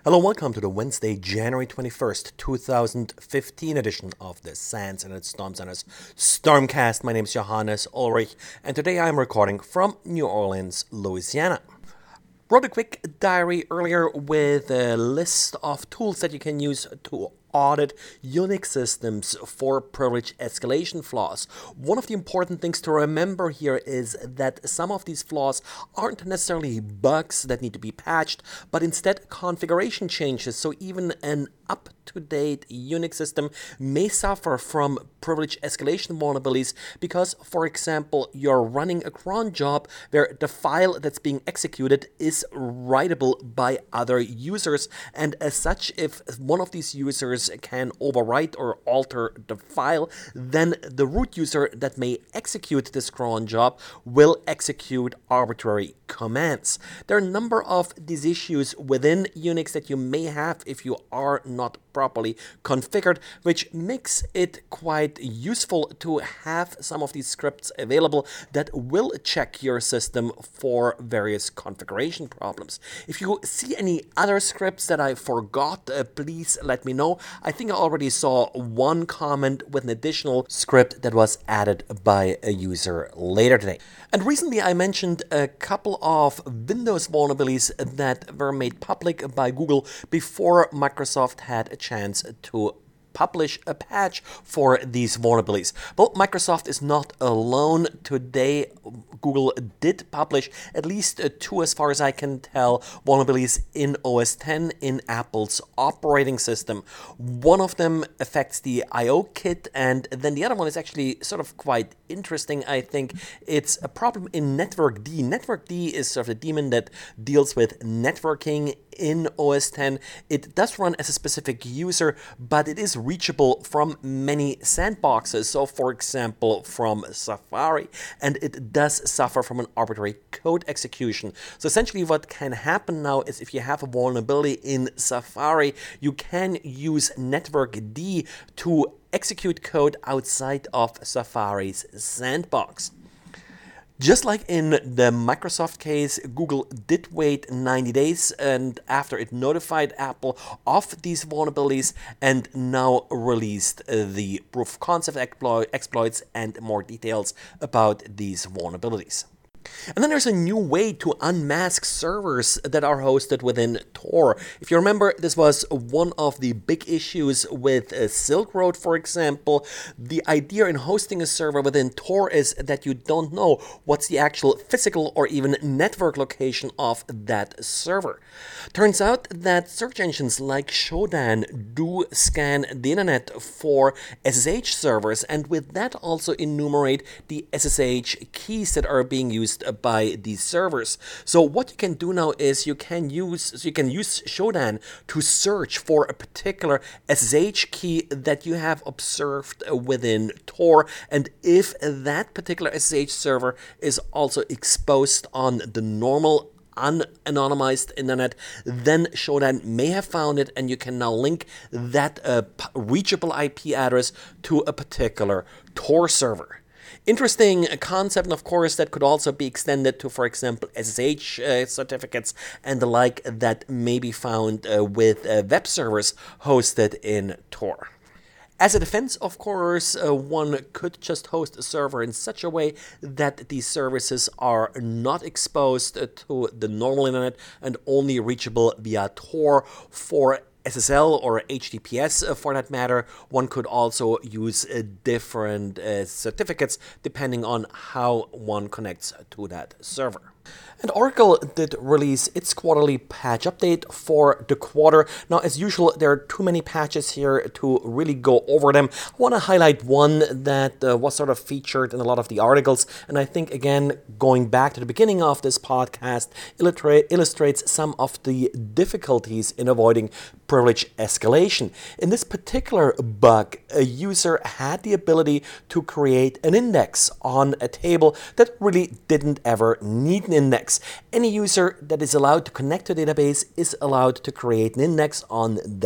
Hello and welcome to the Wednesday, January 21st, 2015 edition of the SANS and Storm Center's Stormcast. My name is Johannes Ulrich, and today I am recording from New Orleans, Louisiana. Wrote a quick diary earlier with a list of tools that you can use to audit Unix systems for privilege escalation flaws. One of the important things to remember here is that some of these flaws aren't necessarily bugs that need to be patched, but instead configuration changes. So even an up-to-date Unix system may suffer from privilege escalation vulnerabilities because, for example, you're running a cron job where the file that's being executed is writable by other users, and as such, if one of these users can overwrite or alter the file, then the root user that may execute this cron job will execute arbitrary commands. There are a number of these issues within Unix that you may have if you are not properly configured, which makes it quite useful to have some of these scripts available that will check your system for various configuration problems. If you see any other scripts that I forgot, please let me know. I think I already saw one comment with an additional script that was added by a user later today. And recently I mentioned a couple of Windows vulnerabilities that were made public by Google before Microsoft had a chance to publish a patch for these vulnerabilities. Well, Microsoft is not alone. Today, Google did publish at least two, as far as I can tell, vulnerabilities in OS X in Apple's operating system. One of them affects the I/O kit, and then the other one is actually sort of quite interesting, I think. It's a problem in Network D. Network D is sort of a daemon that deals with networking in OS X. It does run as a specific user, but it is reachable from many sandboxes. So, for example, from Safari, and it does suffer from an arbitrary code execution. So essentially what can happen now is if you have a vulnerability in Safari, you can use Network D to execute code outside of Safari's sandbox. Just like in the Microsoft case, Google did wait 90 days and after it notified Apple of these vulnerabilities and now released the proof of concept exploits and more details about these vulnerabilities. And then there's a new way to unmask servers that are hosted within Tor. If you remember, this was one of the big issues with Silk Road, for example. The idea in hosting a server within Tor is that you don't know what's the actual physical or even network location of that server. Turns out that search engines like Shodan do scan the internet for SSH servers, and with that also enumerate the SSH keys that are being used by these servers. So what you can do now is you can use Shodan to search for a particular SSH key that you have observed within Tor, and if that particular SSH server is also exposed on the normal unanonymized internet, then Shodan may have found it, and you can now link that reachable IP address to a particular Tor server. Interesting concept, and of course, that could also be extended to, for example, SSH certificates and the like that may be found with web servers hosted in Tor. As a defense, of course, one could just host a server in such a way that these services are not exposed to the normal internet and only reachable via Tor. For SSL or HTTPS for that matter, one could also use different certificates depending on how one connects to that server. And Oracle did release its quarterly patch update for the quarter. Now, as usual, there are too many patches here to really go over them. I want to highlight one that was sort of featured in a lot of the articles, and I think, again, going back to the beginning of this podcast, illustrates some of the difficulties in avoiding privilege escalation. In this particular bug, a user had the ability to create an index on a table that really didn't ever need an index. Any user that is allowed to connect to a database is allowed to create an index on that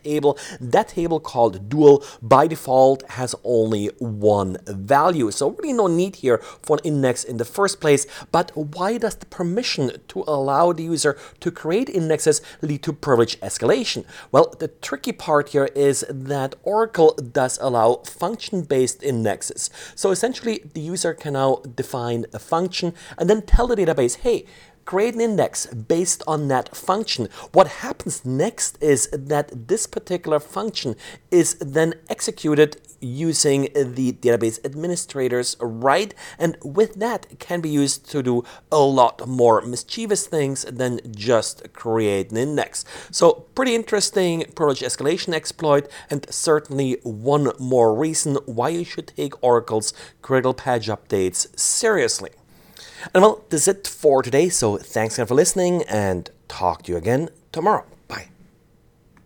table. That table called dual by default has only one value. So really no need here for an index in the first place. But why does the permission to allow the user to create indexes lead to privilege escalation? Well, the tricky part here is that Oracle does allow function-based indexes. So essentially, the user can now define a function and then tell the database, hey, create an index based on that function. What happens next is that this particular function is then executed using the database administrator's right, and with that it can be used to do a lot more mischievous things than just create an index. So pretty interesting privilege escalation exploit, and certainly one more reason why you should take Oracle's critical patch updates seriously. And well, that's it for today, so thanks again for listening, and talk to you again tomorrow.